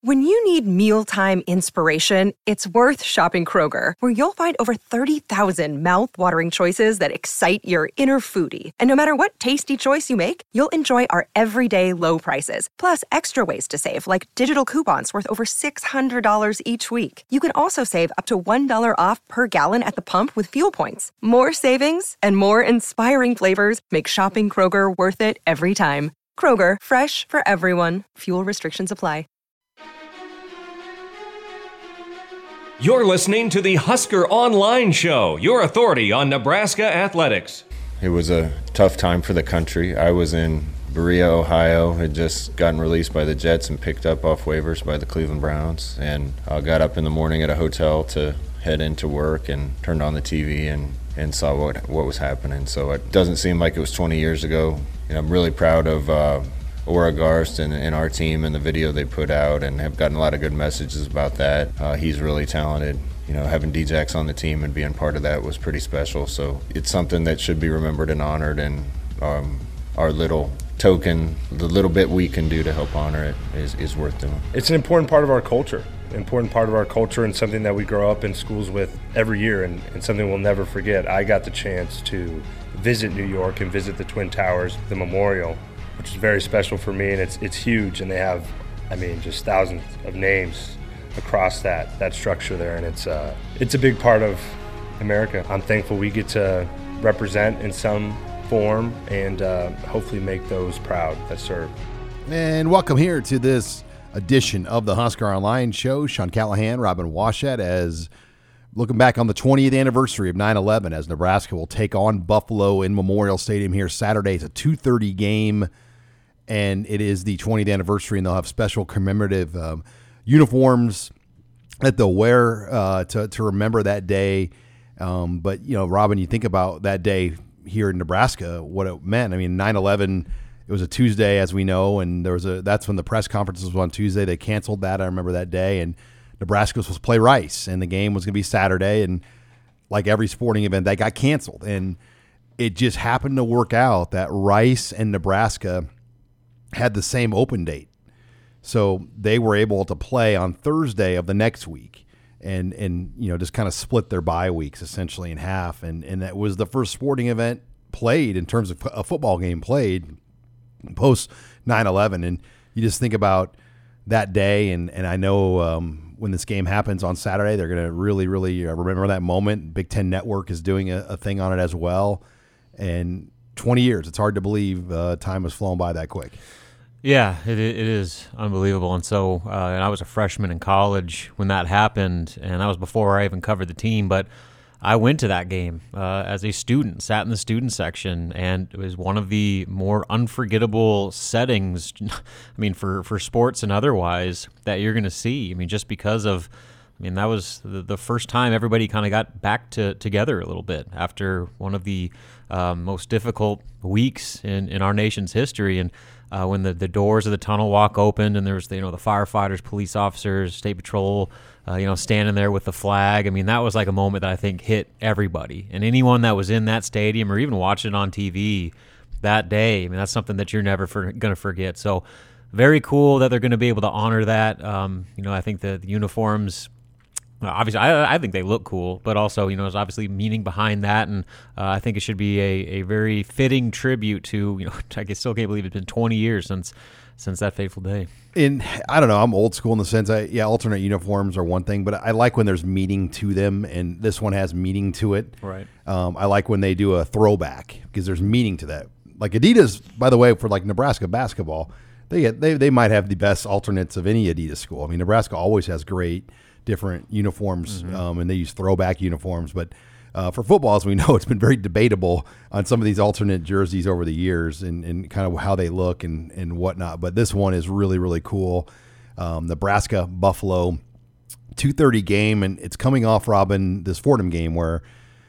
When you need mealtime inspiration, it's worth shopping Kroger, where you'll find over 30,000 mouth-watering choices that excite your inner foodie. And no matter what tasty choice you make, you'll enjoy our everyday low prices, plus extra ways to save, like digital coupons worth over $600 each week. You can also save up to $1 off per gallon at the pump with fuel points. More savings and more inspiring flavors make shopping Kroger worth it every time. Kroger, fresh for everyone. Fuel restrictions apply. You're listening to the Husker Online Show, your authority on Nebraska athletics. It was a tough time for the country. I was in Berea, Ohio, had just gotten released by the Jets and picked up off waivers by the Cleveland Browns, and I got up in the morning at a hotel to head into work and turned on the TV and saw what was happening. So it doesn't seem like it was 20 years ago. And I'm really proud of Ora Garst and our team and the video they put out, and have gotten a lot of good messages about that. He's really talented. You know, having Djax on the team and being part of that was pretty special. So it's something that should be remembered and honored, and our little token, the little bit we can do to help honor it is worth doing. It's an important part of our culture, and something that we grow up in schools with every year, and something we'll never forget. I got the chance to visit New York and visit the Twin Towers, the memorial, which is very special for me, and it's huge, and they have, just thousands of names across that structure there, and it's a big part of America. I'm thankful we get to represent in some form and hopefully make those proud that serve. And welcome here to this edition of the Husker Online Show. Sean Callahan, Robin Washut, as looking back on the 20th anniversary of 9/11, as Nebraska will take on Buffalo in Memorial Stadium here Saturday. It's a 2:30 game, and it is the 20th anniversary, and they'll have special commemorative uniforms that they'll wear to remember that day. But, you know, Robin, you think about that day here in Nebraska, what it meant. 9/11, it was a Tuesday, as we know, and that's when the press conferences was on Tuesday. They canceled that. I remember that day, and Nebraska was supposed to play Rice, and the game was going to be Saturday, and like every sporting event, that got canceled. And it just happened to work out that Rice and Nebraska had the same open date. So they were able to play on Thursday of the next week and just kind of split their bye weeks essentially in half. And that was the first sporting event played in terms of a football game played post 9/11. And you just think about that day, and I know when this game happens on Saturday, they're going to really, really remember that moment. Big Ten Network is doing a thing on it as well. And 20 years, it's hard to believe time has flown by that quick. Yeah, it is unbelievable. And so and I was a freshman in college when that happened, and that was before I even covered the team. But I went to that game as a student, sat in the student section, and it was one of the more unforgettable settings, for sports and otherwise, that you're going to see. Just because of, that was the first time everybody kind of got back together a little bit after one of the most difficult weeks in our nation's history. And when the doors of the tunnel walk opened, and there was the firefighters, police officers, state patrol, standing there with the flag. That was like a moment that I think hit everybody, and anyone that was in that stadium or even watching it on TV that day. That's something that you're never going to forget. So very cool that they're going to be able to honor that. I think the uniforms, obviously, I think they look cool, but also, there's obviously meaning behind that, and I think it should be a very fitting tribute to, I still can't believe it's been 20 years since that fateful day. And I don't know, I'm old school in the sense, alternate uniforms are one thing, but I like when there's meaning to them, and this one has meaning to it. Right. I like when they do a throwback because there's meaning to that. Like Adidas, by the way, for like Nebraska basketball, they might have the best alternates of any Adidas school. Nebraska always has great different uniforms, and they use throwback uniforms. But for football, as we know, it's been very debatable on some of these alternate jerseys over the years and kind of how they look and whatnot. But this one is really, really cool. Nebraska, Buffalo, 2:30 game, and it's coming off, Robin, this Fordham game where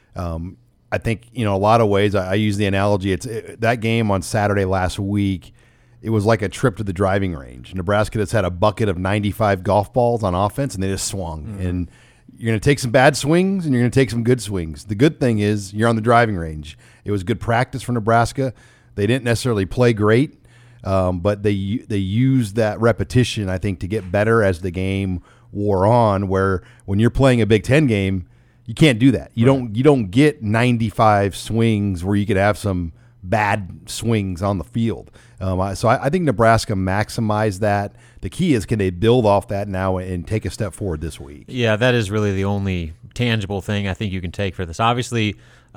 I think, a lot of ways, I use the analogy, that game on Saturday last week, it was like a trip to the driving range. Nebraska just had a bucket of 95 golf balls on offense, and they just swung. And you're going to take some bad swings, and you're going to take some good swings. The good thing is you're on the driving range. It was good practice for Nebraska. They didn't necessarily play great, but they used that repetition, I think, to get better as the game wore on. Where when you're playing a Big Ten game, you can't do that. You don't get 95 swings where you could have some bad swings on the field. So I think Nebraska maximized that. The key is, can they build off that now and take a step forward this week? Yeah, that is really the only tangible thing I think you can take for this. Obviously,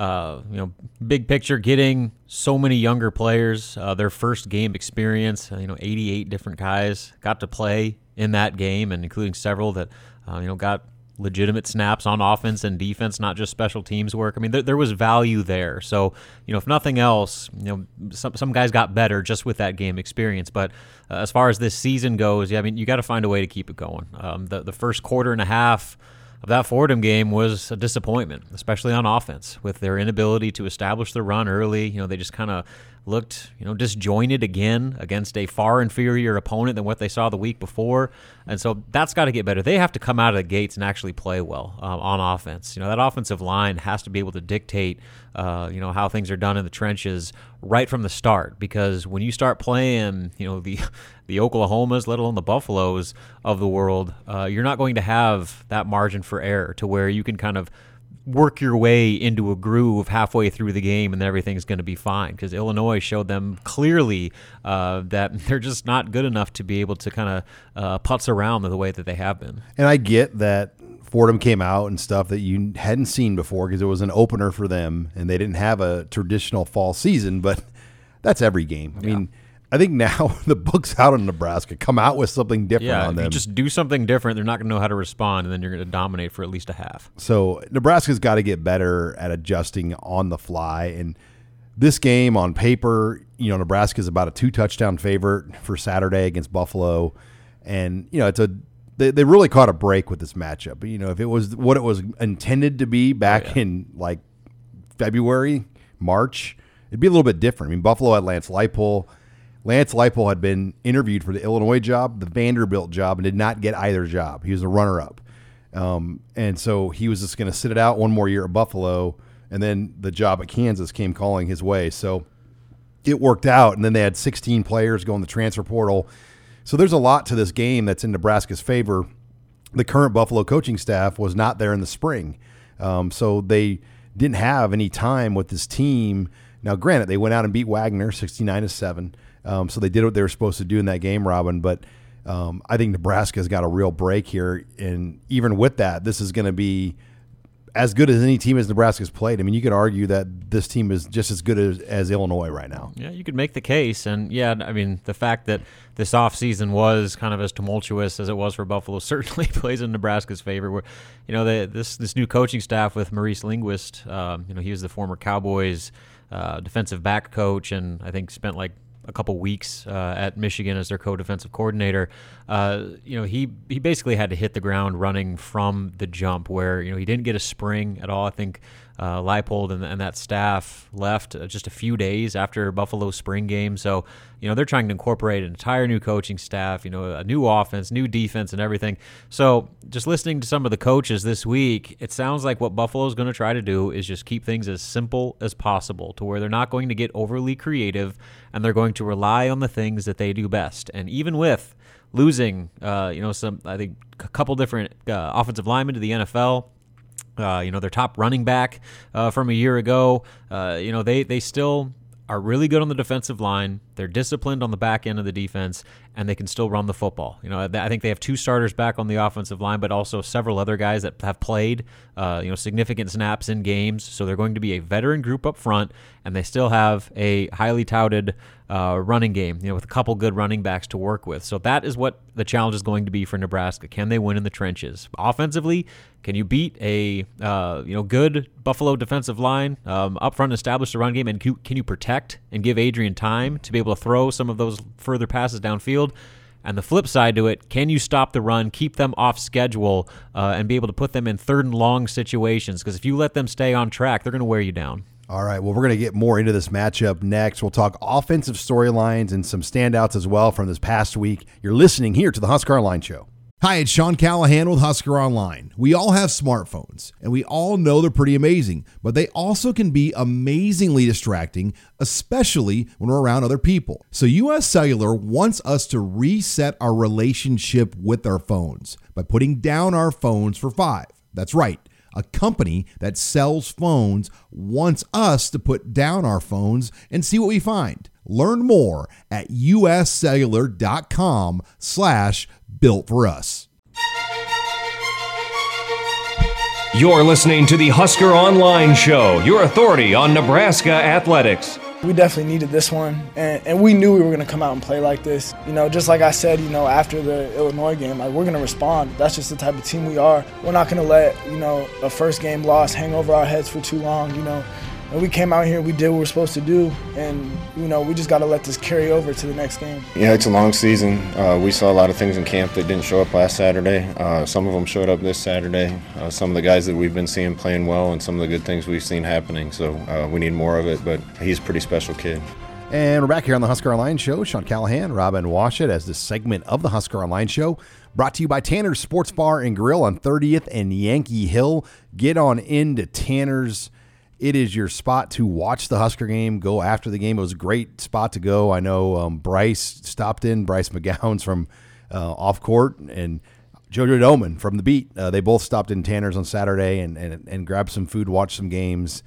big picture, getting so many younger players, their first game experience, 88 different guys got to play in that game, and including several that, got legitimate snaps on offense and defense, not just special teams work. I mean, there was value there. So, if nothing else, some guys got better just with that game experience. But as far as this season goes, you got to find a way to keep it going. The first quarter and a half of that Fordham game was a disappointment, especially on offense, with their inability to establish the run early. They just kind of looked, disjointed again against a far inferior opponent than what they saw the week before. And so that's got to get better. They have to come out of the gates and actually play well on offense. That offensive line has to be able to dictate, how things are done in the trenches right from the start. Because when you start playing, the Oklahomas, let alone the Buffaloes of the world, you're not going to have that margin for error to where you can kind of work your way into a groove halfway through the game and everything's going to be fine, because Illinois showed them clearly that they're just not good enough to be able to kind of putz around the way that they have been. And I get that Fordham came out and stuff that you hadn't seen before because it was an opener for them and they didn't have a traditional fall season, but that's every game. I mean, I think now the book's out on Nebraska. Come out with something different on them. If you just do something different, they're not going to know how to respond, and then you're going to dominate for at least a half. So Nebraska's got to get better at adjusting on the fly. And this game on paper, Nebraska's about a 2-touchdown favorite for Saturday against Buffalo. And, they really caught a break with this matchup. But, if it was what it was intended to be back in like February, March, it'd be a little bit different. I mean, Buffalo had Lance Leipold. Lance Leipold had been interviewed for the Illinois job, the Vanderbilt job, and did not get either job. He was a runner-up. And so he was just going to sit it out one more year at Buffalo, and then the job at Kansas came calling his way. So it worked out, and then they had 16 players go in the transfer portal. So there's a lot to this game that's in Nebraska's favor. The current Buffalo coaching staff was not there in the spring. So they didn't have any time with this team. Now, granted, they went out and beat Wagner 69-7. So they did what they were supposed to do in that game, Robin. But I think Nebraska's got a real break here. And even with that, this is going to be as good as any team as Nebraska's played. I mean, you could argue that this team is just as good as Illinois right now. Yeah, you could make the case. And, the fact that this offseason was kind of as tumultuous as it was for Buffalo certainly plays in Nebraska's favor. Where, this new coaching staff with Maurice Linguist, he was the former Cowboys defensive back coach, and I think spent like a couple weeks at Michigan as their co-defensive coordinator. He basically had to hit the ground running from the jump, where he didn't get a spring at all. I think Leipold and that staff left just a few days after Buffalo's spring game. So they're trying to incorporate an entire new coaching staff, a new offense, new defense, and everything. So just listening to some of the coaches this week, it sounds like what Buffalo's going to try to do is just keep things as simple as possible, to where they're not going to get overly creative, and they're going to rely on the things that they do best. And even with losing, I think a couple different offensive linemen to the NFL, their top running back from a year ago, they still are really good on the defensive line. They're disciplined on the back end of the defense, and they can still run the football. I think they have 2 starters back on the offensive line, but also several other guys that have played, significant snaps in games. So they're going to be a veteran group up front, and they still have a highly touted running game, with a couple good running backs to work with. So that is what the challenge is going to be for Nebraska. Can they win in the trenches? Offensively, can you beat a good Buffalo defensive line up front and establish the run game? And can you protect and give Adrian time to be able to throw some of those further passes downfield? And the flip side to it, can you stop the run, keep them off schedule, and be able to put them in 3rd and long situations? Because if you let them stay on track, they're going to wear you down. All right, well, we're going to get more into this matchup next. We'll talk offensive storylines and some standouts as well from this past week. You're listening here to the Husker Online Show. Hi, it's Sean Callahan with Husker Online. We all have smartphones, and we all know they're pretty amazing, but they also can be amazingly distracting, especially when we're around other people. So US Cellular wants us to reset our relationship with our phones by putting down our phones for $5. That's right. A company that sells phones wants us to put down our phones and see what we find. Learn more at uscellular.com/built for us. You're listening to the Husker Online Show, your authority on Nebraska athletics. We definitely needed this one, and we knew we were going to come out and play like this. Just like I said, after the Illinois game, we're going to respond. That's just the type of team we are. We're not going to let, a first game loss hang over our heads for too long, And we came out here, we did what we're supposed to do, and, we just got to let this carry over to the next game. Yeah, it's a long season. We saw a lot of things in camp that didn't show up last Saturday. Some of them showed up this Saturday. Some of the guys that we've been seeing playing well and some of the good things we've seen happening. So we need more of it, but he's a pretty special kid. And we're back here on the Husker Online Show. Sean Callahan, Robin Washut as this segment of the Husker Online Show, brought to you by Tanner's Sports Bar and Grill on 30th and Yankee Hill. Get on into Tanner's. It is your spot to watch the Husker game, go after the game. It was a great spot to go. I know Bryce stopped in, Bryce McGowan's from off court, and JoJo Doman from the beat. They both stopped in Tanner's on Saturday and grabbed some food, watched some games.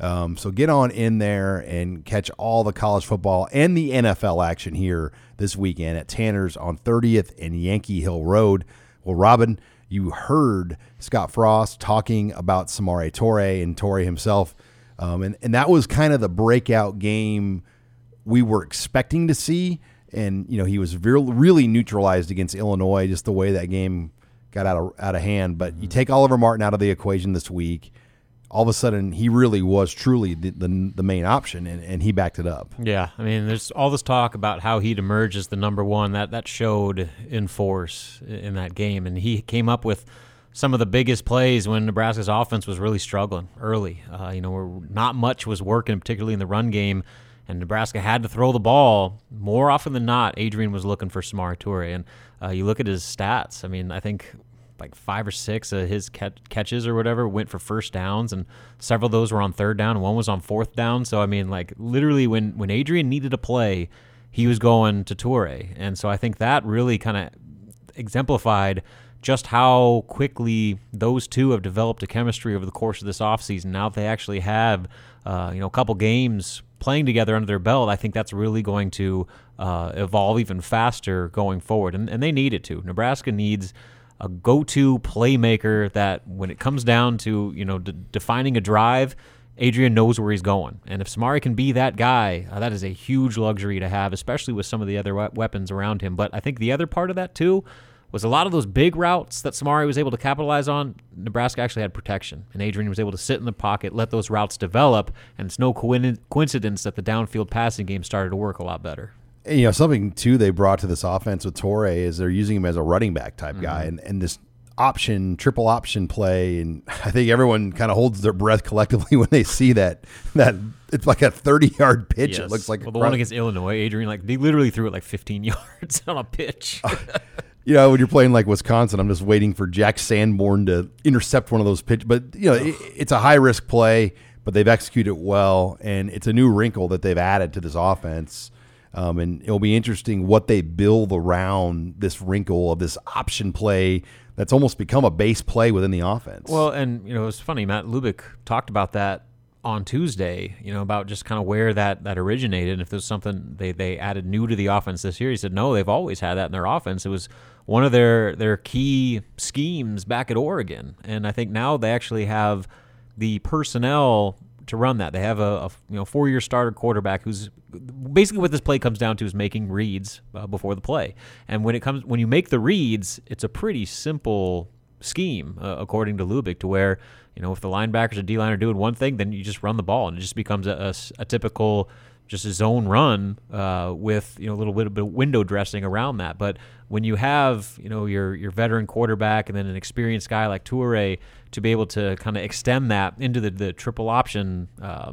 So get on in there and catch all the college football and the NFL action here this weekend at Tanner's on 30th and Yankee Hill Road. Well, Robin, you heard Scott Frost talking about Samori Toure and Toure himself, and that was kind of the breakout game we were expecting to see. And he was really neutralized against Illinois, just the way that game got out of hand. But you take Oliver Martin out of the equation this week, all of a sudden he really was truly the main option, and he backed it up. Yeah, I mean, there's all this talk about how he'd emerge as the number one. That showed in force in that game, and he came up with some of the biggest plays when Nebraska's offense was really struggling early. Where not much was working, particularly in the run game, and Nebraska had to throw the ball. More often than not, Adrian was looking for Samori Toure, and you look at his stats. I mean, I think like 5 or 6 of his catches or whatever went for first downs, and several of those were on third down, and one was on fourth down. So, I mean, like literally when Adrian needed a play, he was going to Toure. And so I think that really kind of exemplified just how quickly those two have developed a chemistry over the course of this offseason. Now that they actually have a couple games playing together under their belt, I think that's really going to evolve even faster going forward. And they need it to. Nebraska needs a go-to playmaker that when it comes down to, defining a drive, Adrian knows where he's going. And if Samori can be that guy, that is a huge luxury to have, especially with some of the other weapons around him. But I think the other part of that, too, was a lot of those big routes that Samori was able to capitalize on, Nebraska actually had protection. And Adrian was able to sit in the pocket, let those routes develop, and it's no coincidence that the downfield passing game started to work a lot better. And, something, too, they brought to this offense with Toure is they're using him as a running back type guy. And this triple option play, and I think everyone kind of holds their breath collectively when they see that it's like a 30-yard pitch. Yes. It looks like the one against Illinois, Adrian, they literally threw it like 15 yards on a pitch. When you're playing like Wisconsin, I'm just waiting for Jack Sanborn to intercept one of those pitches. But, it's a high-risk play, but they've executed it well, and it's a new wrinkle that they've added to this offense. And it'll be interesting what they build around this wrinkle of this option play that's almost become a base play within the offense. Well, and, it was funny. Matt Lubick talked about that on Tuesday, about just kind of where that originated and if there's something they added new to the offense this year. He said, no, they've always had that in their offense. It was one of their key schemes back at Oregon. And I think now they actually have the personnel to run that. They have a 4-year starter quarterback who's basically what this play comes down to is making reads before the play. And when you make the reads, it's a pretty simple scheme according to Lubick, to where if the linebackers or D-line are doing one thing, then you just run the ball and it just becomes a typical just a zone run with a little bit of window dressing around that. But when you have your veteran quarterback and then an experienced guy like Toure to be able to kind of extend that into the triple option,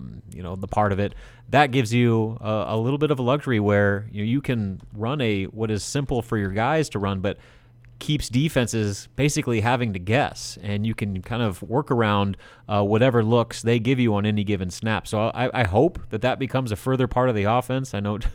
the part of it, that gives you a little bit of a luxury where you can run what is simple for your guys to run, but keeps defenses basically having to guess, and you can kind of work around whatever looks they give you on any given snap. So I hope that becomes a further part of the offense. I know,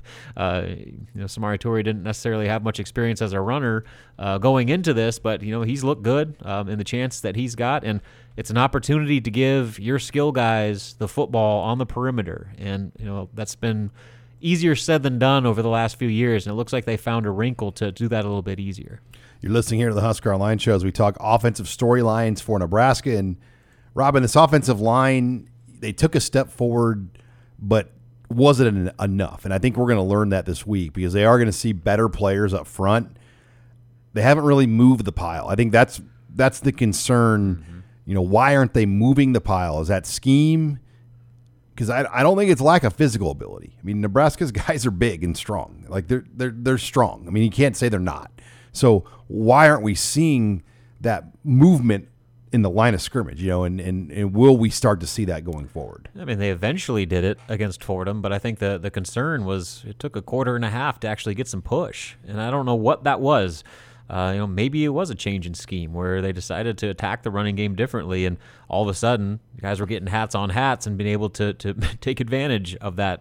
Samori Toure didn't necessarily have much experience as a runner going into this, but he's looked good in the chance that he's got, and it's an opportunity to give your skill guys the football on the perimeter, and that's been easier said than done over the last few years, and it looks like they found a wrinkle to do that a little bit easier. You're listening here to the Husker Online Show as we talk offensive storylines for Nebraska. And, Robin, this offensive line, they took a step forward, but wasn't enough. And I think we're going to learn that this week because they are going to see better players up front. They haven't really moved the pile. I think that's the concern. Mm-hmm. Why aren't they moving the pile? Is that scheme? Because I don't think it's lack of physical ability. I mean, Nebraska's guys are big and strong. Like they're strong. I mean, you can't say they're not. So why aren't we seeing that movement in the line of scrimmage? And will we start to see that going forward? I mean, they eventually did it against Fordham, but I think the concern was it took a quarter and a half to actually get some push, and I don't know what that was. Maybe it was a change in scheme where they decided to attack the running game differently, and all of a sudden, guys were getting hats on hats and being able to take advantage of that,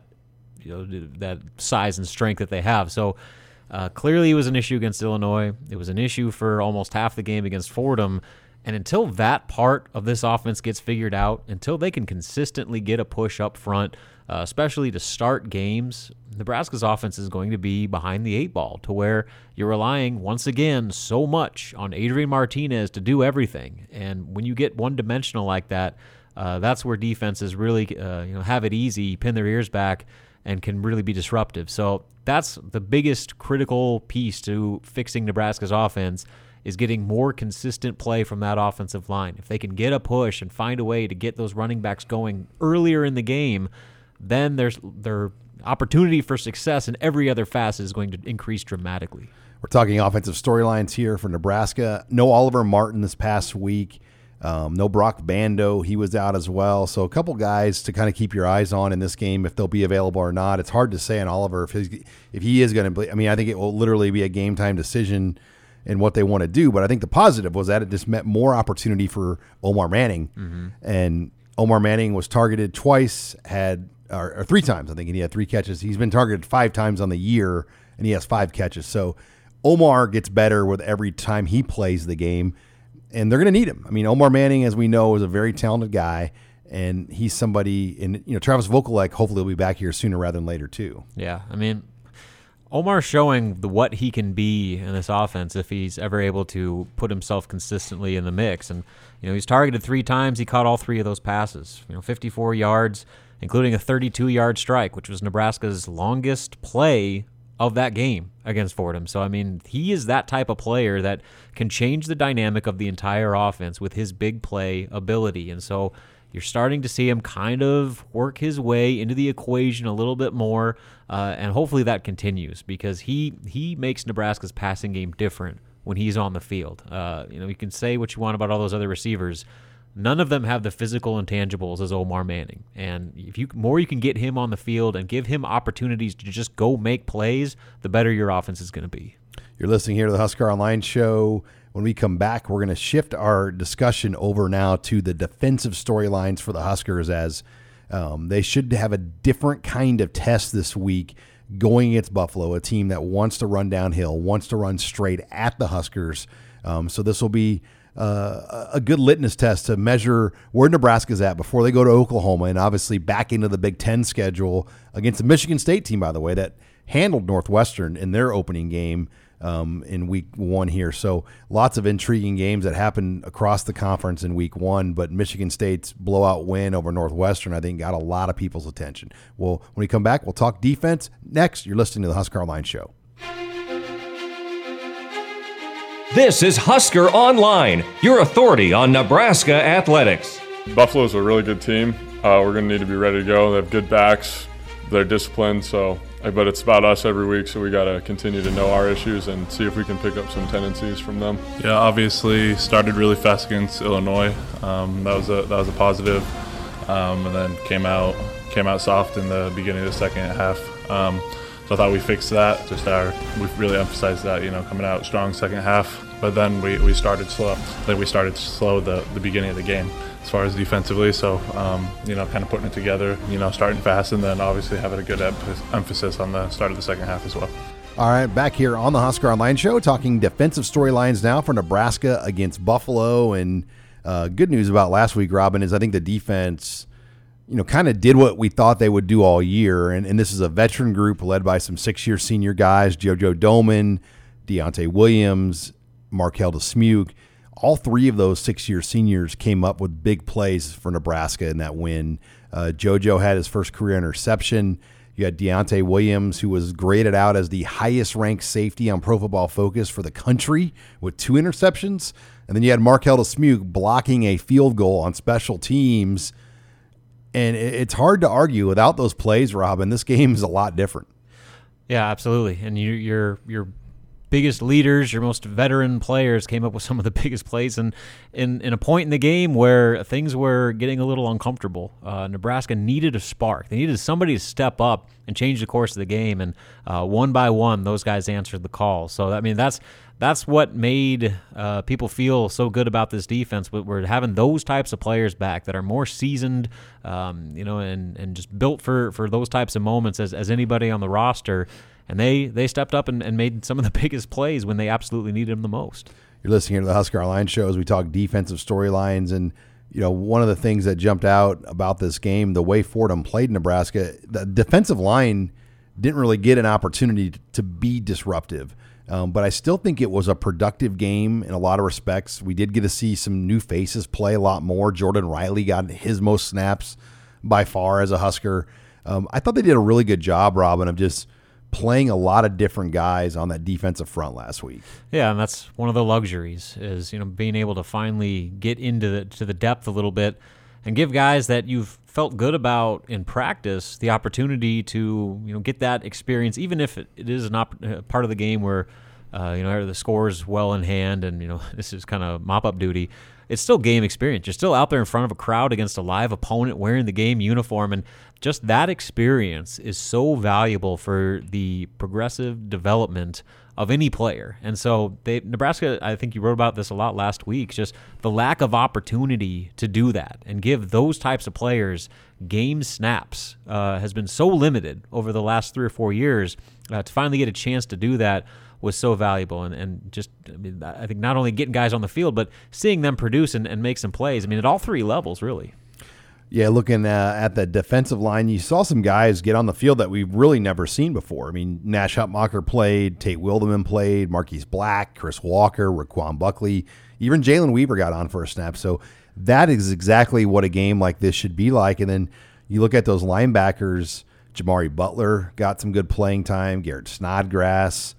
that size and strength that they have. So clearly, it was an issue against Illinois. It was an issue for almost half the game against Fordham. And until that part of this offense gets figured out, until they can consistently get a push up front, especially to start games, Nebraska's offense is going to be behind the eight ball to where you're relying, once again, so much on Adrian Martinez to do everything. And when you get one-dimensional like that, that's where defenses really have it easy, pin their ears back, and can really be disruptive. So that's the biggest critical piece to fixing Nebraska's offense is getting more consistent play from that offensive line. If they can get a push and find a way to get those running backs going earlier in the game, then their opportunity for success in every other facet is going to increase dramatically. We're talking offensive storylines here for Nebraska. No Oliver Martin this past week. No Brock Bando. He was out as well. So a couple guys to kind of keep your eyes on in this game, if they'll be available or not. It's hard to say on Oliver if he is going to – I mean, I think it will literally be a game-time decision in what they want to do. But I think the positive was that it just meant more opportunity for Omar Manning. Mm-hmm. And Omar Manning was targeted twice, or 3 times, I think, and he had 3 catches. He's been targeted 5 times on the year, and he has 5 catches. So Omar gets better with every time he plays the game, and they're going to need him. I mean, Omar Manning, as we know, is a very talented guy, and he's somebody, and Travis Vokalek hopefully will be back here sooner rather than later too. Yeah, I mean, Omar's showing what he can be in this offense if he's ever able to put himself consistently in the mix. And he's targeted 3 times. He caught all 3 of those passes. 54 yards, including a 32-yard strike, which was Nebraska's longest play of that game against Fordham. So, I mean, he is that type of player that can change the dynamic of the entire offense with his big play ability. And so you're starting to see him kind of work his way into the equation a little bit more, and hopefully that continues because he makes Nebraska's passing game different when he's on the field. You can say what you want about all those other receivers. None of them have the physical intangibles as Omar Manning. And if you can get him on the field and give him opportunities to just go make plays, the better your offense is going to be. You're listening here to the Husker Online Show. When we come back, we're going to shift our discussion over now to the defensive storylines for the Huskers as they should have a different kind of test this week going against Buffalo, a team that wants to run downhill, wants to run straight at the Huskers. So this will be a good litmus test to measure where Nebraska's at before they go to Oklahoma and obviously back into the Big Ten schedule against the Michigan State team, by the way, that handled Northwestern in their opening game in week 1 here. So lots of intriguing games that happened across the conference in week 1, but Michigan State's blowout win over Northwestern, I think, got a lot of people's attention. Well, when we come back, we'll talk defense. Next, you're listening to the Husker Online Show. This is Husker Online, your authority on Nebraska athletics. Buffalo's a really good team. We're going to need to be ready to go. They have good backs. They're disciplined, but it's about us every week, so we got to continue to know our issues and see if we can pick up some tendencies from them. Yeah, obviously started really fast against Illinois. That was a positive, and then came out soft in the beginning of the second half. So I thought we fixed that. We've really emphasized that, coming out strong second half, but then we started slow. We started slow the beginning of the game as far as defensively. So, kind of putting it together, starting fast, and then obviously having a good emphasis on the start of the second half as well. All right, back here on the Husker Online Show, talking defensive storylines now for Nebraska against Buffalo. And good news about last week, Robin, is I think the defense, kind of did what we thought they would do all year. And this is a veteran group led by some 6-year senior guys, JoJo Domann, Deontay Williams, Markel Dismuke. All three of those 6-year seniors came up with big plays for Nebraska in that win. JoJo had his first career interception. You had Deontay Williams, who was graded out as the highest-ranked safety on Pro Football Focus for the country with 2 interceptions. And then you had Markel Dismuke blocking a field goal on special teams. And it's hard to argue without those plays, Robin. This game is a lot different. Yeah, absolutely. And your biggest leaders, your most veteran players came up with some of the biggest plays. And in a point in the game where things were getting a little uncomfortable, Nebraska needed a spark. They needed somebody to step up and change the course of the game. And one by one, those guys answered the call. So, I mean, that's what made people feel so good about this defense. We're having those types of players back that are more seasoned, and just built for those types of moments as anybody on the roster. And they stepped up and made some of the biggest plays when they absolutely needed them the most. You're listening to the Husker Online Show as we talk defensive storylines. And, one of the things that jumped out about this game, the way Fordham played Nebraska, the defensive line didn't really get an opportunity to be disruptive. But I still think it was a productive game in a lot of respects. We did get to see some new faces play a lot more. Jordan Riley got his most snaps by far as a Husker. I thought they did a really good job, Robin, of just playing a lot of different guys on that defensive front last week. Yeah, and that's one of the luxuries is being able to finally get into the depth a little bit and give guys that you've felt good about in practice the opportunity to get that experience, even if it is part of the game where the score is well in hand and this is kind of mop-up duty. It's still game experience. You're still out there in front of a crowd against a live opponent wearing the game uniform, and just that experience is so valuable for the progressive development of any player. And so Nebraska, I think you wrote about this a lot last week, just the lack of opportunity to do that and give those types of players game snaps has been so limited over the last 3 or 4 years. To finally get a chance to do that was so valuable, and just, I think not only getting guys on the field, but seeing them produce and make some plays. At all 3 levels, really. Yeah, looking at the defensive line, you saw some guys get on the field that we've really never seen before. Nash Hutmacher played, Tate Wildeman played, Marquise Black, Chris Walker, Raquan Buckley, even Jalen Weaver got on for a snap. So that is exactly what a game like this should be like. And then you look at those linebackers, Jamari Butler got some good playing time, Garrett Snodgrass,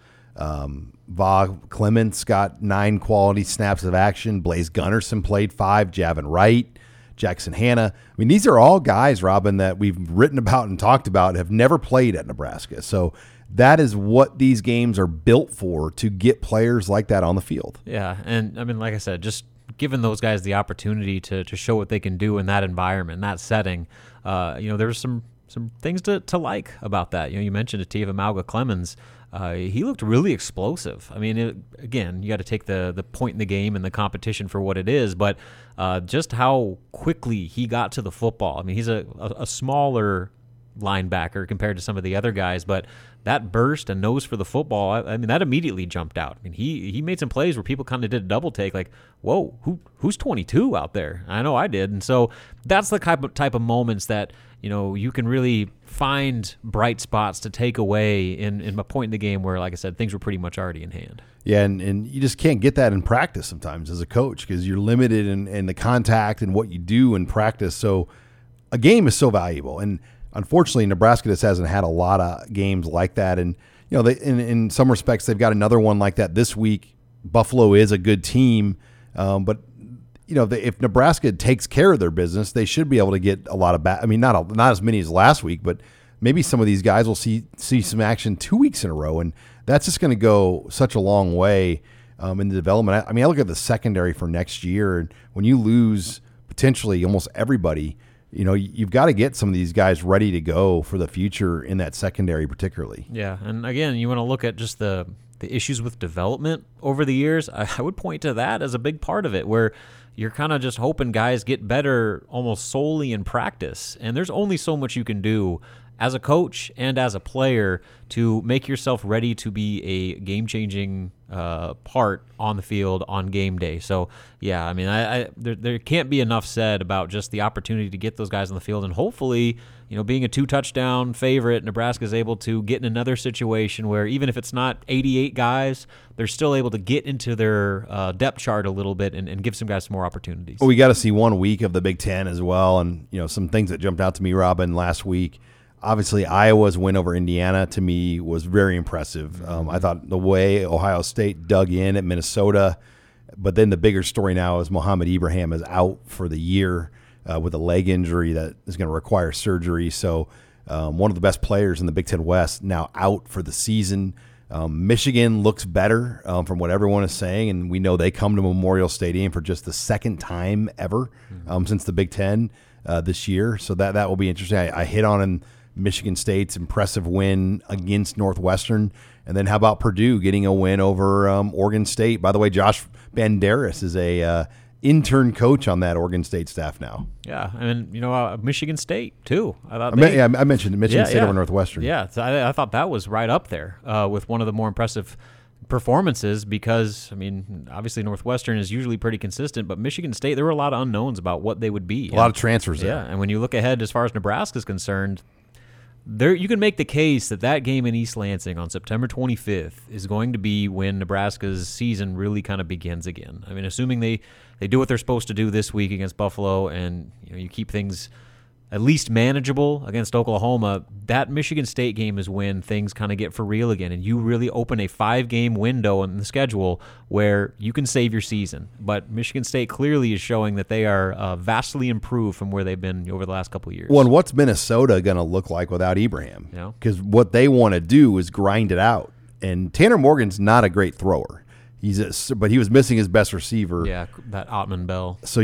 Vaughn Clements got 9 quality snaps of action. Blaze Gunnerson played 5. Javin Wright, Jackson Hanna. These are all guys, Robin, that we've written about and talked about have never played at Nebraska. So that is what these games are built for, to get players like that on the field. Yeah, and like I said, just giving those guys the opportunity to show what they can do in that environment, in that setting. There's some things to like about that. You mentioned Ativa Mauga-Clemens. He looked really explosive. Again, you got to take the point in the game and the competition for what it is, but just how quickly he got to the football. He's a smaller linebacker compared to some of the other guys, but that burst and nose for the football, that immediately jumped out. He made some plays where people kind of did a double take, like, whoa, who's 22 out there? I know I did. And so that's the type of moments that you can really find bright spots to take away in a point in the game where, like I said, things were pretty much already in hand. Yeah, and you just can't get that in practice sometimes as a coach, because you're limited in the contact and what you do in practice. So a game is so valuable. And unfortunately, Nebraska just hasn't had a lot of games like that. And, they, in some respects, they've got another one like that this week. Buffalo is a good team, but if Nebraska takes care of their business, they should be able to get a lot of back. Not as many as last week, but maybe some of these guys will see some action 2 weeks in a row, and that's just going to go such a long way in the development. I look at the secondary for next year, and when you lose potentially almost everybody, you've got to get some of these guys ready to go for the future in that secondary particularly. Yeah, and again, you want to look at just the the issues with development over the years, I would point to that as a big part of it, where you're kind of just hoping guys get better almost solely in practice. And there's only so much you can do as a coach and as a player to make yourself ready to be a game-changing part on the field on game day. So, yeah, I mean, there can't be enough said about just the opportunity to get those guys on the field. And hopefully, being a 2-touchdown favorite, Nebraska is able to get in another situation where even if it's not 88 guys, they're still able to get into their depth chart a little bit and give some guys some more opportunities. Well, we got to see 1 week of the Big Ten as well. And, some things that jumped out to me, Robin, last week. Obviously, Iowa's win over Indiana, to me, was very impressive. I thought the way Ohio State dug in at Minnesota, but then the bigger story now is Mohamed Ibrahim is out for the year with a leg injury that is going to require surgery. So one of the best players in the Big Ten West now out for the season. Michigan looks better from what everyone is saying, and we know they come to Memorial Stadium for just the second time ever since the Big Ten this year. So that will be interesting. I hit on in Michigan State's impressive win against Northwestern. And then how about Purdue getting a win over Oregon State? By the way, Josh Banderas is a intern coach on that Oregon State staff now. Yeah, and Michigan State too. I mentioned Michigan State over Northwestern. Yeah, so I thought that was right up there with one of the more impressive performances because, obviously Northwestern is usually pretty consistent, but Michigan State, there were a lot of unknowns about what they would be. A lot of transfers there. Yeah, and when you look ahead as far as Nebraska is concerned, you can make the case that game in East Lansing on September 25th is going to be when Nebraska's season really kind of begins again. Assuming they do what they're supposed to do this week against Buffalo and you keep things at least manageable against Oklahoma, that Michigan State game is when things kind of get for real again, and you really open a 5-game window in the schedule where you can save your season. But Michigan State clearly is showing that they are vastly improved from where they've been over the last couple of years. Well, and what's Minnesota going to look like without Ibrahim? Because what they want to do is grind it out, and Tanner Morgan's not a great thrower. But he was missing his best receiver. Yeah, that Ottman Bell. So,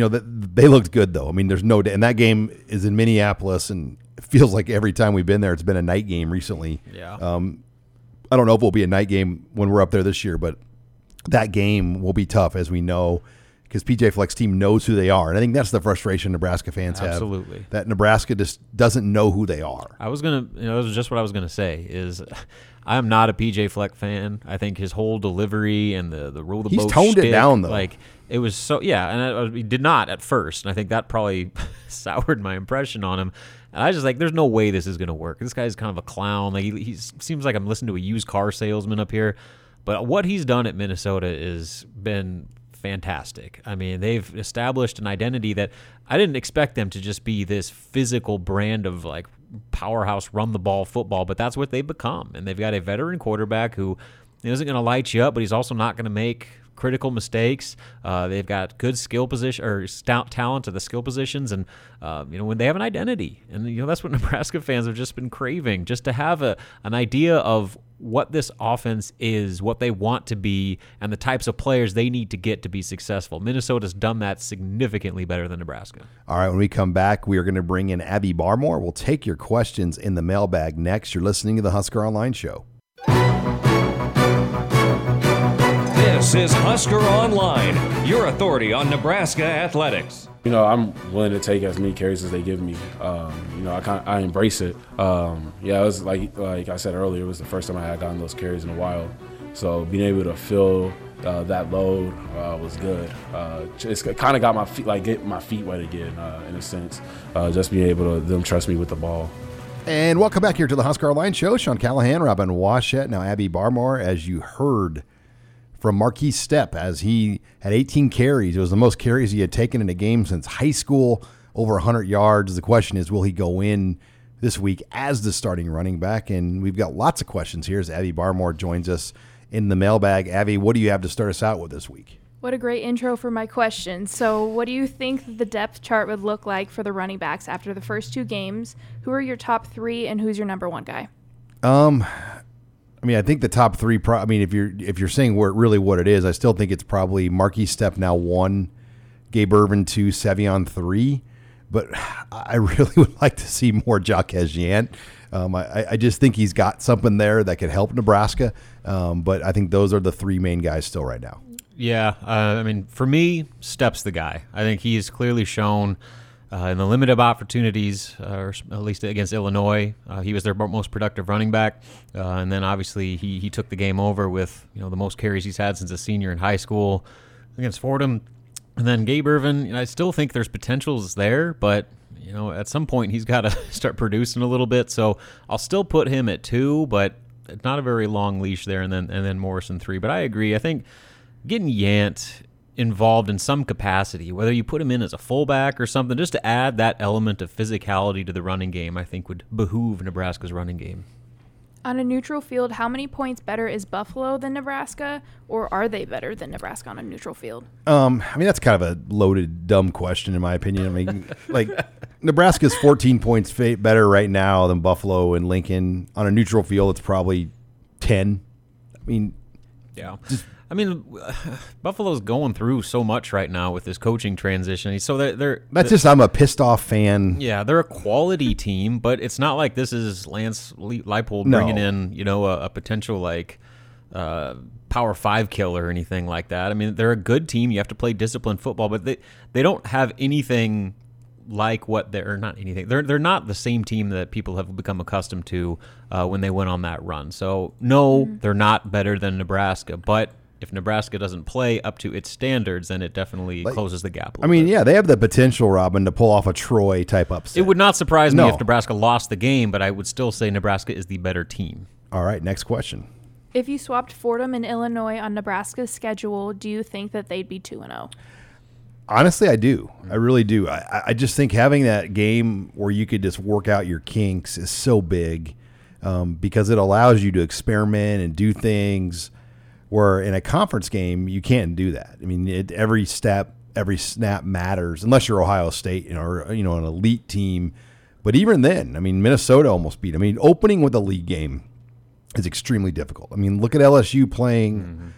they looked good, though. There's no – and that game is in Minneapolis, and it feels like every time we've been there, it's been a night game recently. Yeah. I don't know if it will be a night game when we're up there this year, but that game will be tough, as we know, because PJ Fleck's team knows who they are. And I think that's the frustration Nebraska fans have. Absolutely. That Nebraska just doesn't know who they are. I was going to – that was just what I was going to say is – I am not a PJ Fleck fan. I think his whole delivery and the roll the boat He's toned it down, though. It was so, yeah, and he did not at first, and I think that probably soured my impression on him. And I was just there's no way this is going to work. This guy's kind of a clown. He seems like I'm listening to a used car salesman up here. But what he's done at Minnesota has been fantastic. They've established an identity that I didn't expect them to just be this physical brand of powerhouse run the ball football, but that's what they've become. And they've got a veteran quarterback who isn't going to light you up, but he's also not going to make critical mistakes. They've got good skill position or talent at the skill positions, and when they have an identity, and that's what Nebraska fans have just been craving, just to have an idea of what this offense is, what they want to be, and the types of players they need to get to be successful. Minnesota's done that significantly better than Nebraska. All right, when we come back, we are going to bring in Abby Barmore. We'll take your questions in the mailbag next. You're listening to the Husker Online Show. This is Husker Online, your authority on Nebraska athletics. I'm willing to take as many carries as they give me. I embrace it. It was like I said earlier, it was the first time I had gotten those carries in a while. So being able to feel that load was good. It's kind of got my feet, get my feet wet again in a sense. Just being able to them trust me with the ball. And welcome back here to the Husker Online Show. Sean Callahan, Robin Washett, now Abby Barmore, as you heard from Marquise Stepp, as he had 18 carries. It was the most carries he had taken in a game since high school, over 100 yards. The question is, will he go in this week as the starting running back? And we've got lots of questions here as Abby Barmore joins us in the mailbag. Abby, what do you have to start us out with this week? What a great intro for my question. So what do you think the depth chart would look like for the running backs after the first 2 games? Who are your top 3 and who's your number 1 guy? I think the top 3. If you're saying what it is, I still think it's probably Marquise Stepp now 1, Gabe Ervin 2, Sevion 3. But I really would like to see more Jacques Jean. I just think he's got something there that could help Nebraska. But I think those are the three main guys still right now. Yeah, I mean, for me, Stepp's the guy. I think he's clearly shown in the limited opportunities, or at least against Illinois, he was their most productive running back. And then obviously he took the game over with the most carries he's had since a senior in high school against Fordham. And then Gabe Ervin, I still think there's potentials there, but at some point he's got to start producing a little bit. So I'll still put him at 2, but not a very long leash there. And then Morrison 3. But I agree. I think getting Yant involved in some capacity, whether you put him in as a fullback or something, just to add that element of physicality to the running game, I think would behoove Nebraska's running game. On a neutral field, how many points better is Buffalo than Nebraska, or are they better than Nebraska on a neutral field? I mean, that's kind of a loaded, dumb question in my opinion. I mean, like Nebraska's 14 points better right now than Buffalo and Lincoln. On a neutral field, it's probably 10. I mean, yeah. Buffalo's going through so much right now with this coaching transition. So I'm a pissed off fan. Yeah, they're a quality team, but it's not like this is Lance Leipold bringing in, a potential Power 5 killer or anything like that. I mean, they're a good team. You have to play disciplined football, but they don't have anything like what they're not anything. They're not the same team that people have become accustomed to when they went on that run. So no, they're not better than Nebraska, but if Nebraska doesn't play up to its standards, then it definitely closes the gap a little bit. Yeah, they have the potential, Robin, to pull off a Troy-type upset. It would not surprise me if Nebraska lost the game, but I would still say Nebraska is the better team. All right, next question. If you swapped Fordham and Illinois on Nebraska's schedule, do you think that they'd be 2-0? Honestly, I do. I really do. I just think having that game where you could just work out your kinks is so big because it allows you to experiment and do things where in a conference game, you can't do that. I mean, every snap matters, unless you're Ohio State or an elite team. But even then, I mean, Minnesota almost beat. I mean, opening with a league game is extremely difficult. I mean, look at LSU playing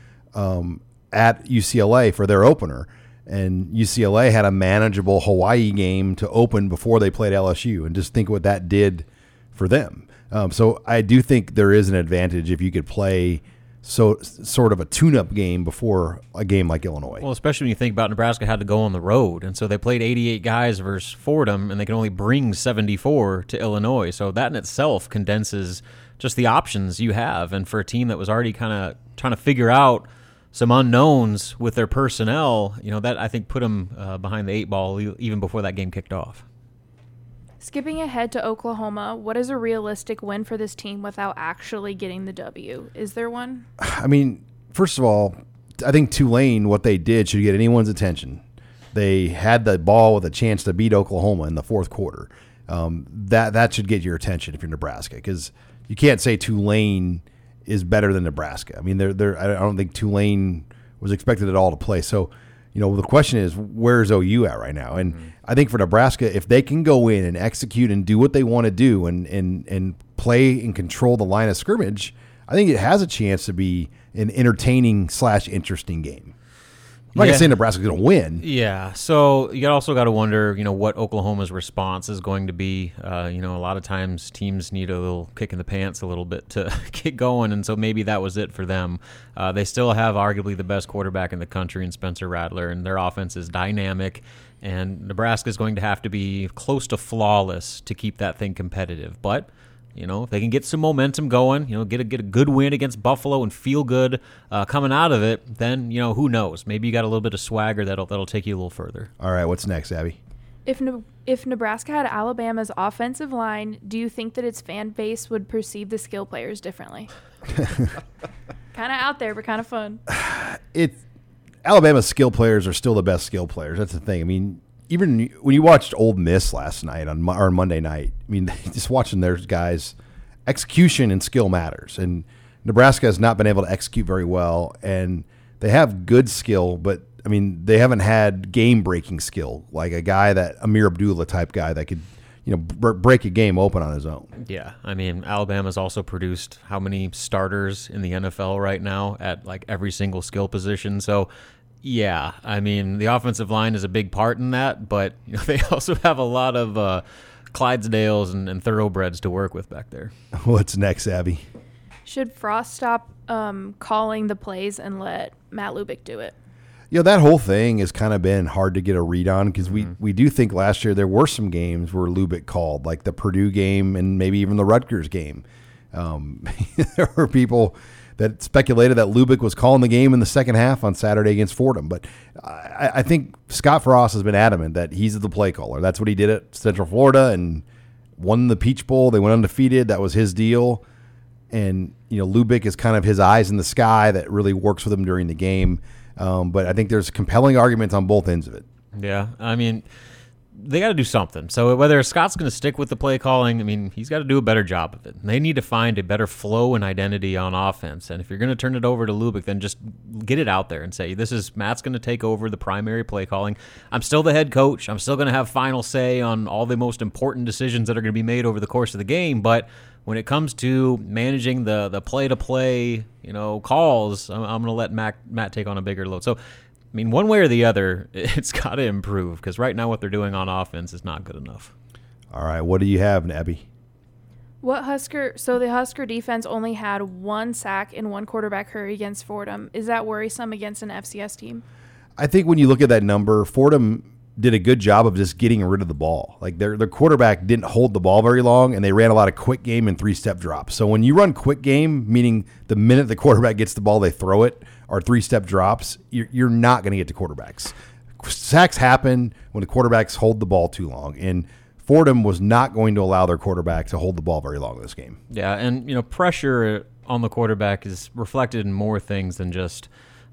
at UCLA for their opener, and UCLA had a manageable Hawaii game to open before they played LSU, and just think what that did for them. So I do think there is an advantage if you could play sort of a tune-up game before a game like Illinois. Well, especially when you think about Nebraska had to go on the road, and so they played 88 guys versus Fordham, and they can only bring 74 to Illinois. So that in itself condenses just the options you have. And for a team that was already kind of trying to figure out some unknowns with their personnel, that I think put them behind the 8 ball even before that game kicked off. Skipping ahead to Oklahoma, what is a realistic win for this team without actually getting the W? Is there one? I mean, first of all, I think Tulane, what they did should get anyone's attention. They had the ball with a chance to beat Oklahoma in the fourth quarter. That should get your attention if you're Nebraska, because you can't say Tulane is better than Nebraska. I mean, I don't think Tulane was expected at all to play. So, the question is, where's OU at right now? And I think for Nebraska, if they can go in and execute and do what they want to do and play and control the line of scrimmage, I think it has a chance to be an entertaining / interesting game. I'm not going to say Nebraska's going to win. Yeah, so you also got to wonder, what Oklahoma's response is going to be. A lot of times teams need a little kick in the pants a little bit to get going, and so maybe that was it for them. They still have arguably the best quarterback in the country in Spencer Rattler, and their offense is dynamic, and Nebraska is going to have to be close to flawless to keep that thing competitive. But if they can get some momentum going, get a good win against Buffalo and feel good coming out of it, then who knows? Maybe you got a little bit of swagger that'll take you a little further. All right, what's next, Abby? If Nebraska had Alabama's offensive line, do you think that its fan base would perceive the skill players differently? Kind of out there, but kind of fun. Alabama's skill players are still the best skill players. That's the thing. I mean, even when you watched Ole Miss last night on Monday night, I mean, just watching their guys, execution and skill matters. And Nebraska has not been able to execute very well, and they have good skill, but I mean, they haven't had game-breaking skill like a guy Amir Abdullah type guy that could, break a game open on his own. Yeah, I mean, Alabama's also produced how many starters in the NFL right now at like every single skill position. So. Yeah, I mean, the offensive line is a big part in that, but they also have a lot of Clydesdales and thoroughbreds to work with back there. What's next, Abby? Should Frost stop calling the plays and let Matt Lubick do it? That whole thing has kind of been hard to get a read on because we do think last year there were some games where Lubick called, like the Purdue game and maybe even the Rutgers game. There were people that speculated that Lubick was calling the game in the second half on Saturday against Fordham. But I think Scott Frost has been adamant that he's the play caller. That's what he did at Central Florida and won the Peach Bowl. They went undefeated. That was his deal. And, Lubick is kind of his eyes in the sky that really works with him during the game. But I think there's compelling arguments on both ends of it. Yeah, I mean, they got to do something. So whether Scott's going to stick with the play calling, I mean, he's got to do a better job of it. They need to find a better flow and identity on offense. And if you're going to turn it over to Lubick, then just get it out there and say, Matt's going to take over the primary play calling. I'm still the head coach. I'm still going to have final say on all the most important decisions that are going to be made over the course of the game. But when it comes to managing the play-to-play, calls, I'm going to let Matt take on a bigger load. So, I mean, one way or the other, it's got to improve because right now what they're doing on offense is not good enough. All right, what do you have, Nabby? The Husker defense only had 1 sack and 1 quarterback hurry against Fordham. Is that worrisome against an FCS team? I think when you look at that number, Fordham did a good job of just getting rid of the ball. Like their quarterback didn't hold the ball very long, and they ran a lot of quick game and 3-step drops. So when you run quick game, meaning the minute the quarterback gets the ball, they throw it, or 3-step drops, you're not going to get to quarterbacks. Sacks happen when the quarterbacks hold the ball too long, and Fordham was not going to allow their quarterback to hold the ball very long in this game. Yeah, and pressure on the quarterback is reflected in more things than just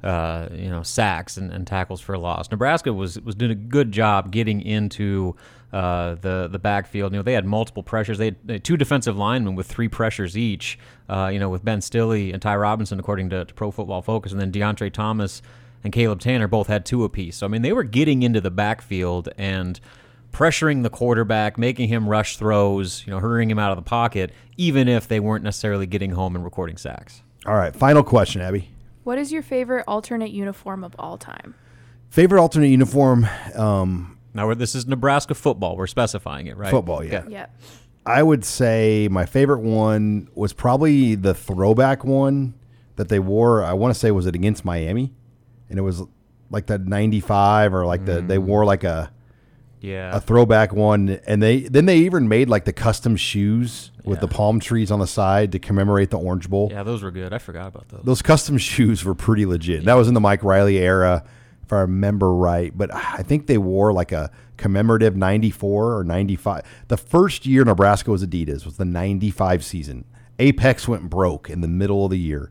sacks and tackles for a loss. Nebraska was doing a good job getting into the backfield. They had multiple pressures. They had 2 defensive linemen with 3 pressures each. With Ben Stilley and Ty Robinson, according to Pro Football Focus, and then DeAndre Thomas and Caleb Tanner both had 2 apiece. So I mean, they were getting into the backfield and pressuring the quarterback, making him rush throws, hurrying him out of the pocket, even if they weren't necessarily getting home and recording sacks. All right, final question, Abby. What is your favorite alternate uniform of all time? Favorite alternate uniform? Now, this is Nebraska football. We're specifying it, right? Football, yeah. Okay. Yeah. I would say my favorite one was probably the throwback one that they wore. I want to say, was it against Miami? And it was like that 95 or like they wore like a throwback one. And they even made like the custom shoes with the palm trees on the side to commemorate the Orange Bowl. Yeah, those were good. I forgot about those. Those custom shoes were pretty legit. That was in the Mike Riley era, if I remember right. But I think they wore like a commemorative 94 or 95. The first year Nebraska was Adidas was the 95 season. Apex went broke in the middle of the year.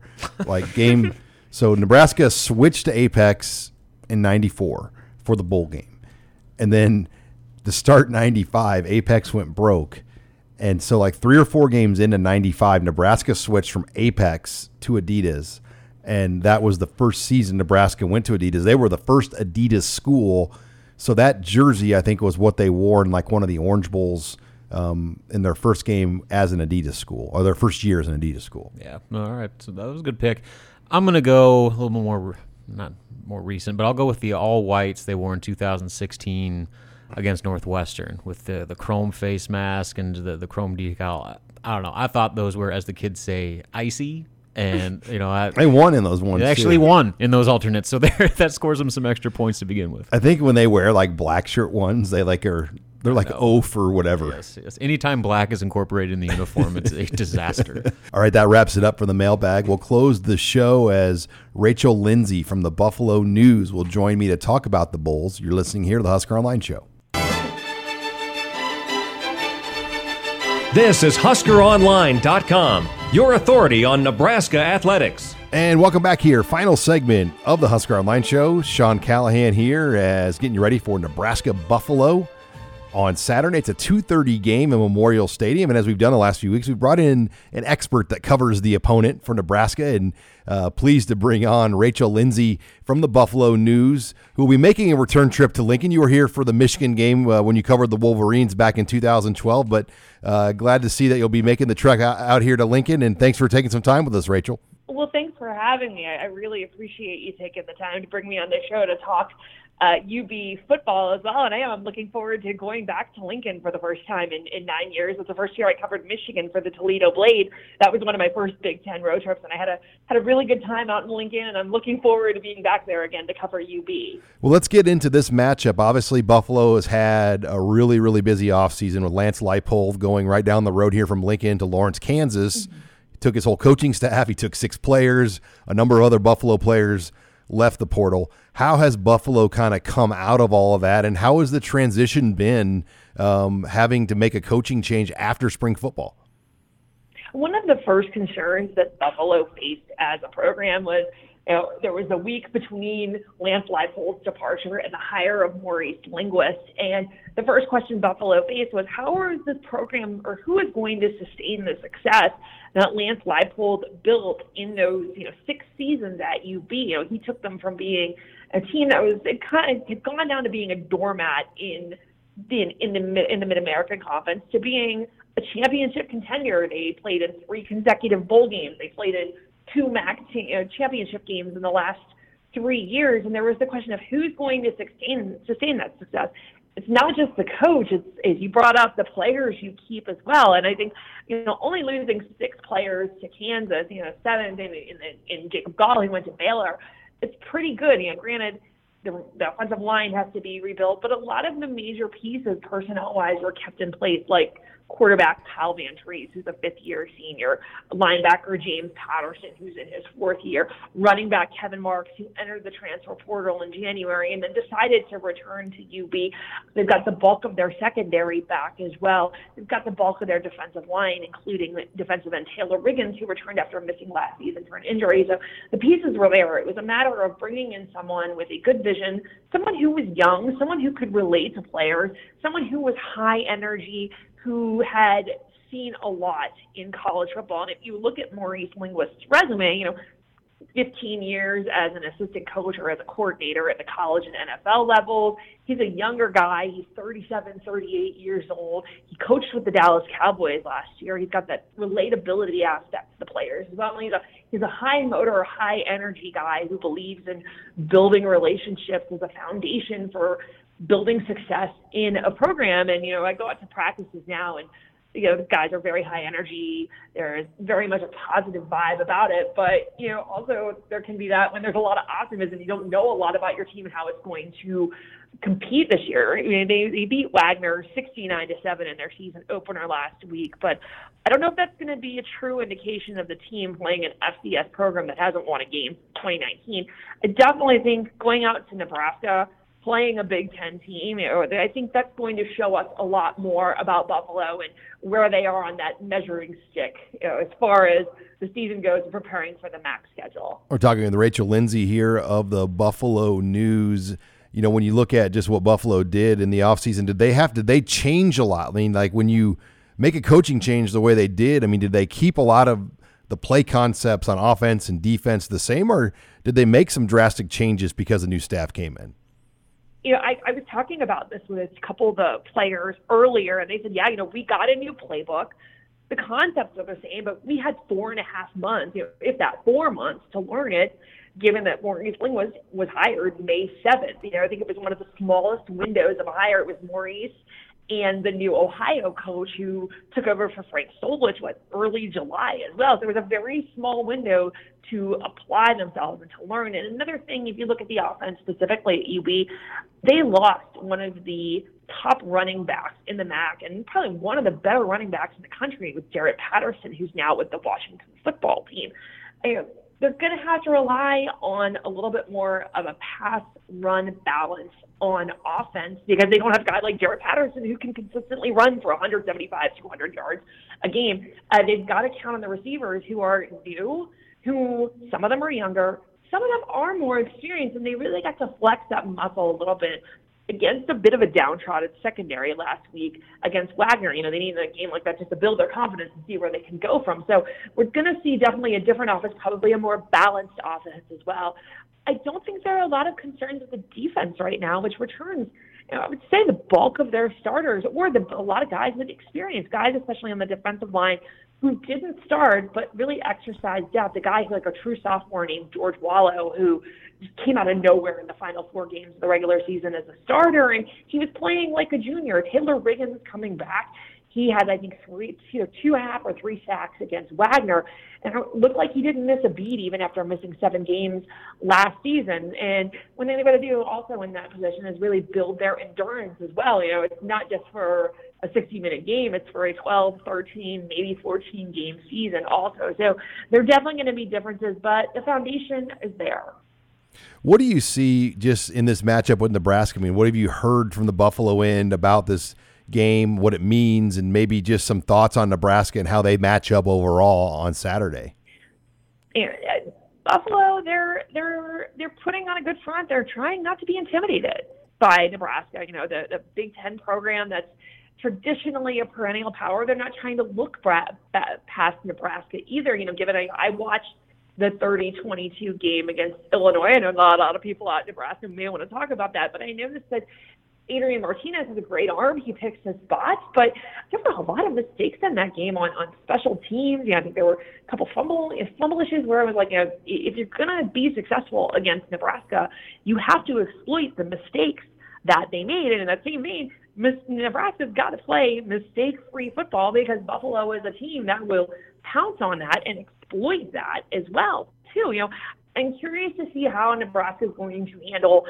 So Nebraska switched to Apex in 94 for the bowl game. And then to start 95, Apex went broke. And so like 3 or 4 games into 95, Nebraska switched from Apex to Adidas. And that was the first season Nebraska went to Adidas. They were the first Adidas school. So that jersey, I think, was what they wore in like one of the Orange Bowls in their first game as an Adidas school, or their first year as an Adidas school. Yeah. All right. So that was a good pick. I'm going to go a little more, not more recent, but I'll go with the all whites they wore in 2016 against Northwestern with the chrome face mask and the chrome decal. I don't know. I thought those were, as the kids say, icy. And, they won in those ones. They actually won in those alternates. So that scores them some extra points to begin with. I think when they wear like black shirt ones, they're like oaf or whatever. Yes. Anytime black is incorporated in the uniform, it's a disaster. All right, that wraps it up for the mailbag. We'll close the show as Rachel Lindsay from the Buffalo News will join me to talk about the Bulls. You're listening here to the Husker Online Show. This is HuskerOnline.com, your authority on Nebraska athletics. And welcome back here. Final segment of the Husker Online Show. Sean Callahan here as getting you ready for Nebraska Buffalo on Saturday. It's a 2:30 game in Memorial Stadium. And as we've done the last few weeks, we've brought in an expert that covers the opponent for Nebraska. And pleased to bring on Rachel Lindsay from the Buffalo News, who will be making a return trip to Lincoln. You were here for the Michigan game when you covered the Wolverines back in 2012. But glad to see that you'll be making the trek out here to Lincoln. And thanks for taking some time with us, Rachel. Well, thanks for having me. I really appreciate you taking the time to bring me on the show to talk UB football as well, and I'm looking forward to going back to Lincoln for the first time in 9 years. It was the first year I covered Michigan for the Toledo Blade. That was one of my first Big Ten road trips, and I had a really good time out in Lincoln, and I'm looking forward to being back there again to cover UB. Well, let's get into this matchup. Obviously, Buffalo has had a really, really busy offseason with Lance Leipold going right down the road here from Lincoln to Lawrence, Kansas. Mm-hmm. He took his whole coaching staff. He took 6 players. A number of other Buffalo players left the portal. How has Buffalo kind of come out of all of that, and how has the transition been having to make a coaching change after spring football? One of the first concerns that Buffalo faced as a program was, there was a week between Lance Leipold's departure and the hire of Maurice Linguist, and the first question Buffalo faced was, how is this program, or who is going to sustain the success that Lance Leipold built in those 6 seasons at UB? He took them from being a team that had gone down to being a doormat in the Mid-American Conference to being a championship contender. They played in 3 consecutive bowl games. They played in 2 MAC championship games in the last 3 years, and there was the question of who's going to sustain that success. It's not just the coach; it's, as you brought up, the players you keep as well. And I think only losing 6 players to Kansas, 7 in Jacob Gall, who went to Baylor, it's pretty good. Granted, the offensive line has to be rebuilt, but a lot of the major pieces, personnel-wise, were kept in place, like quarterback Kyle Van Treese, who's a 5th-year senior, linebacker James Patterson, who's in his 4th year, running back Kevin Marks, who entered the transfer portal in January and then decided to return to UB. They've got the bulk of their secondary back as well. They've got the bulk of their defensive line, including the defensive end Taylor Riggins, who returned after missing last season for an injury. So the pieces were there. It was a matter of bringing in someone with a good vision, someone who was young, someone who could relate to players, someone who was high energy, who had seen a lot in college football. And if you look at Maurice Linguist's resume, 15 years as an assistant coach or as a coordinator at the college and NFL levels. He's a younger guy. He's 37, 38 years old. He coached with the Dallas Cowboys last year. He's got that relatability aspect to the players. He's a high motor, high energy guy who believes in building relationships as a foundation for building success in a program. And, I go out to practices now, and the guys are very high energy. There's very much a positive vibe about it. But, also there can be that when there's a lot of optimism, you don't know a lot about your team and how it's going to compete this year. They beat Wagner 69-7 in their season opener last week. But I don't know if that's going to be a true indication of the team playing an FCS program that hasn't won a game since 2019. I definitely think going out to Nebraska, playing a Big Ten team, I think that's going to show us a lot more about Buffalo and where they are on that measuring stick, as far as the season goes and preparing for the MAC schedule. We're talking with Rachel Lindsay here of the Buffalo News. When you look at just what Buffalo did in the offseason, did they change a lot? I mean, like when you make a coaching change the way they did, did they keep a lot of the play concepts on offense and defense the same, or did they make some drastic changes because the new staff came in? I was talking about this with a couple of the players earlier, and they said, we got a new playbook. The concepts are the same, but we had 4.5 months, if that 4 months, to learn it, given that Maurice Linguist was hired May 7th. I think it was one of the smallest windows of a hire. It was Maurice and the new Ohio coach who took over for Frank Solich, early July as well. So there was a very small window to apply themselves and to learn. And another thing, if you look at the offense specifically at UB, they lost one of the top running backs in the MAC and probably one of the better running backs in the country with Jarrett Patterson, who's now with the Washington football team. They're going to have to rely on a little bit more of a pass-run balance on offense because they don't have a guy like Jarrett Patterson who can consistently run for 175, 200 yards a game. They've got to count on the receivers who are new, who some of them are younger, some of them are more experienced, and they really got to flex that muscle a little bit against a bit of a downtrodden secondary last week against Wagner. They need a game like that just to build their confidence and see where they can go from. So we're going to see definitely a different offense, probably a more balanced offense as well. I don't think there are a lot of concerns with the defense right now, which returns, I would say the bulk of their starters, or a lot of guys with experience, guys especially on the defensive line who didn't start but really exercised depth. A guy who's like a true sophomore named George Wallow, who just came out of nowhere in the final 4 games of the regular season as a starter, and he was playing like a junior. Taylor Riggins coming back. He had, I think, 2.5 or 3 sacks against Wagner, and it looked like he didn't miss a beat even after missing 7 games last season. And what they've got to do also in that position is really build their endurance as well. You know, it's not just for a 60-minute game, it's for a 12, 13, maybe 14-game season also. So there are definitely going to be differences, but the foundation is there. What do you see just in this matchup with Nebraska? I mean, what have you heard from the Buffalo end about this game, what it means, and maybe just some thoughts on Nebraska and how they match up overall on Saturday? Buffalo, they're putting on a good front. They're trying not to be intimidated by Nebraska. You know, the Big Ten program that's traditionally a perennial power. They're not trying to look past Nebraska either. You know, given I watched the 30-22 game against Illinois. I know not a lot of people out in Nebraska may want to talk about that, but I noticed that Adrian Martinez has a great arm. He picks his spots, but there were a lot of mistakes in that game on special teams. Yeah, I think there were a couple fumble issues where I was like, you know, if you're going to be successful against Nebraska, you have to exploit the mistakes that they made. And in that same vein, Nebraska's got to play mistake-free football because Buffalo is a team that will pounce on that and exploit that as well, too. You know, I'm curious to see how Nebraska is going to handle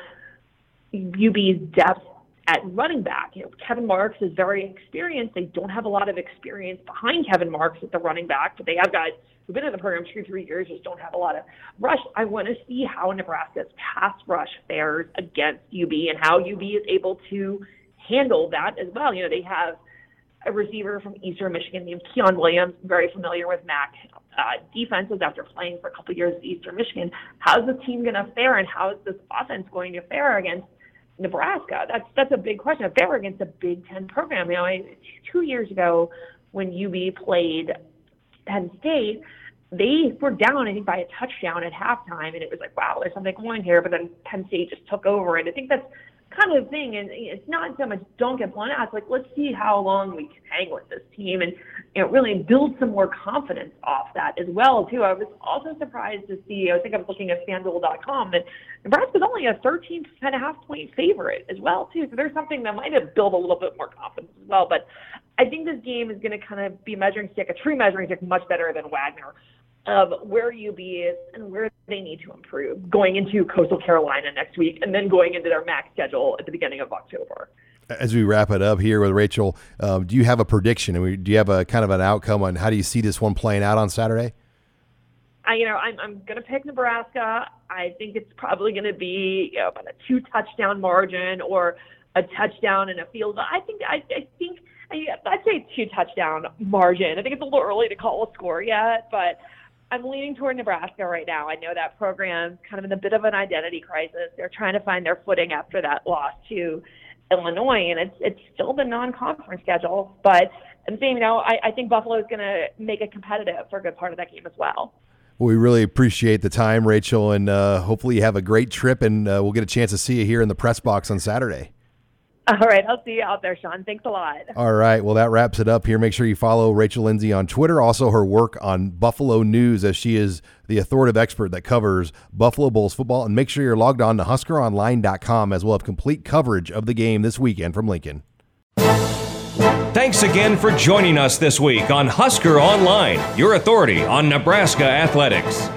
UB's depth at running back. You know, Kevin Marks is very experienced. They don't have a lot of experience behind Kevin Marks at the running back, but they have guys who've been in the program 2-3 years, just don't have a lot of rush. I want to see how Nebraska's pass rush fares against UB and how UB is able to handle that as well. You know, they have a receiver from Eastern Michigan named Keon Williams, very familiar with MAC defenses after playing for a couple of years at Eastern Michigan. How's the team going to fare, and how is this offense going to fare against Nebraska? That's a big question. If they were against a Big Ten program, you know, 2 years ago when UB played Penn State, they were down, I think, by a touchdown at halftime, and it was like, wow, there's something going here. But then Penn State just took over, and I think that's kind of the thing. And it's not so much don't get blown out. It's like, let's see how long we can hang with this team, and you know, really build some more confidence off that as well, too. I was also surprised to see, I think I was looking at FanDuel.com, that Nebraska's only a 13.5-point favorite as well, too. So there's something that might have built a little bit more confidence as well. But I think this game is going to kind of be a measuring stick, a true measuring stick, much better than Wagner, of where UB is and where they need to improve going into Coastal Carolina next week and then going into their MAC schedule at the beginning of October. As we wrap it up here with Rachel, do you have a prediction? I mean, do you have a kind of an outcome on how do you see this one playing out on Saturday? I'm going to pick Nebraska. I think it's probably going to be about a 2-touchdown margin or a touchdown and a field goal. I'd say 2-touchdown margin. I think it's a little early to call a score yet, but I'm leaning toward Nebraska right now. I know that program's kind of in a bit of an identity crisis. They're trying to find their footing after that loss to Illinois, and it's still the non-conference schedule. But I'm saying, I think Buffalo is going to make it competitive for a good part of that game as well. Well, we really appreciate the time, Rachel, and hopefully you have a great trip, and we'll get a chance to see you here in the press box on Saturday. All right, I'll see you out there, Sean. Thanks a lot. All right, well, that wraps it up here. Make sure you follow Rachel Lindsay on Twitter, also her work on Buffalo News, as she is the authoritative expert that covers Buffalo Bulls football. And make sure you're logged on to HuskerOnline.com, as we'll have complete coverage of the game this weekend from Lincoln. Thanks again for joining us this week on Husker Online, your authority on Nebraska athletics.